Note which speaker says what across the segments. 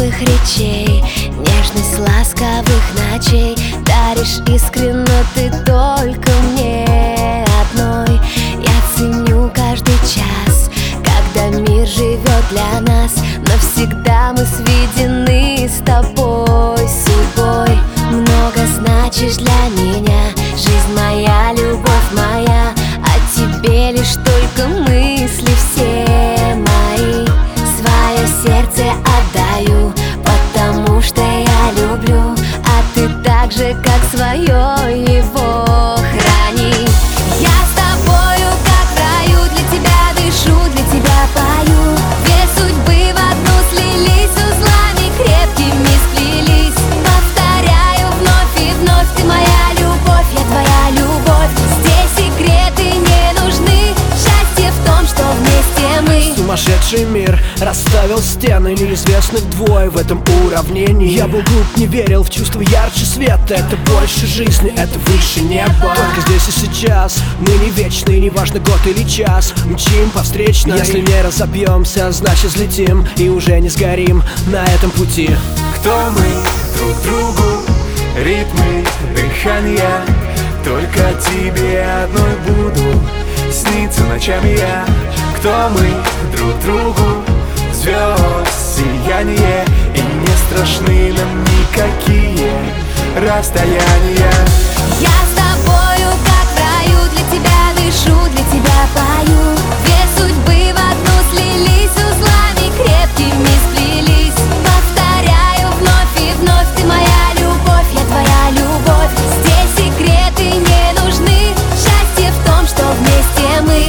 Speaker 1: теплых речей, нежность ласковых ночей. Даришь искренно ты только мне одной. Я ценю каждый час, когда мир живет для нас. Навсегда мы сведены с тобой судьбой. Много значишь для меня, жизнь моя, любовь моя. О тебе лишь только мысли все мои. Свое сердце отдаю, потому что я люблю. А ты так же, как свое, его храни. Я с тобою, как в раю, для тебя дышу, для тебя пою. Две судьбы в одну слились, узлами крепкими сплелись. Повторяю вновь и вновь, ты моя любовь, я твоя любовь. Здесь секреты не нужны, счастье в том, что вместе мы.
Speaker 2: Сумасшедший мир расставил стены, неизвестных двое в этом уравнении. Я был глуп, не верил в чувство ярче света. Это больше жизни, это выше неба. Только здесь и сейчас, мы не вечны, неважно год или час. Мчим по встречной, если не разобьемся, значит взлетим и уже не сгорим на этом пути.
Speaker 3: Кто мы друг другу, ритмы дыхания. Только тебе одной буду сниться ночами я. Кто мы друг другу, звезд сияние. И не страшны нам никакие расстояния.
Speaker 1: Я с тобою, как в раю, для тебя дышу, для тебя пою. Две судьбы в одну слились, узлами крепкими сплелись. Повторяю вновь и вновь, ты моя любовь, я твоя любовь. Здесь секреты не нужны, счастье в том, что вместе мы.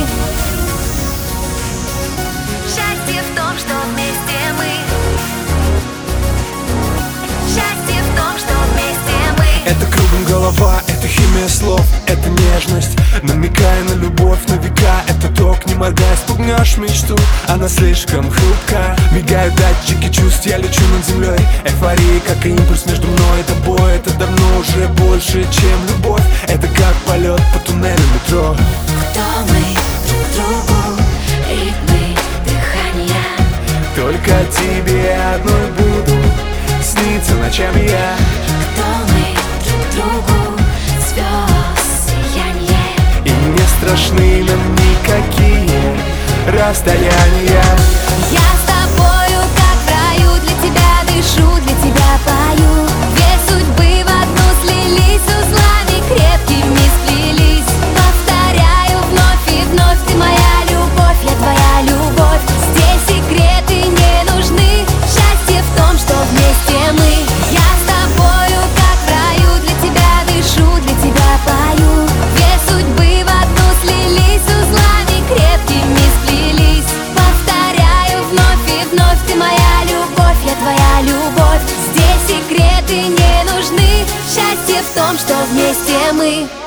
Speaker 1: Счастье в том, что вместе мы. Счастье в том, что вместе мы.
Speaker 3: Это кругом голова, это химия слов, это нежность, намекая на любовь на века. Это ток, не моргая, спугнешь мечту, она слишком хрупка. Мигают датчики чувств, я лечу над землей. Эйфория, как импульс между мной и тобой. Это давно уже больше, чем любовь. Это как полет по туннелю метро.
Speaker 1: Кто мы друг другу, ритмы дыхания.
Speaker 3: Только тебе одной буду сниться ночами я.
Speaker 1: Кто мы друг другу, звезд сияние.
Speaker 3: И не страшны нам никакие расстояния.
Speaker 1: Я с тобою, как в раю, для тебя дышу, для тебя пою. Две судьбы в одну слились, узлами крепкими сплелись. Повторяю вновь и вновь, ты моя любовь, я твоя любовь. Здесь секреты не нужны, счастье в том, что вместе мы. Я с тобою, как в раю, для тебя дышу, для тебя пою. Две судьбы в одну слились, узлами крепкими сплелись. Повторяю вновь и вновь, ты моя любовь, я твоя любовь. Здесь секреты не нужны, счастье в том, что вместе мы.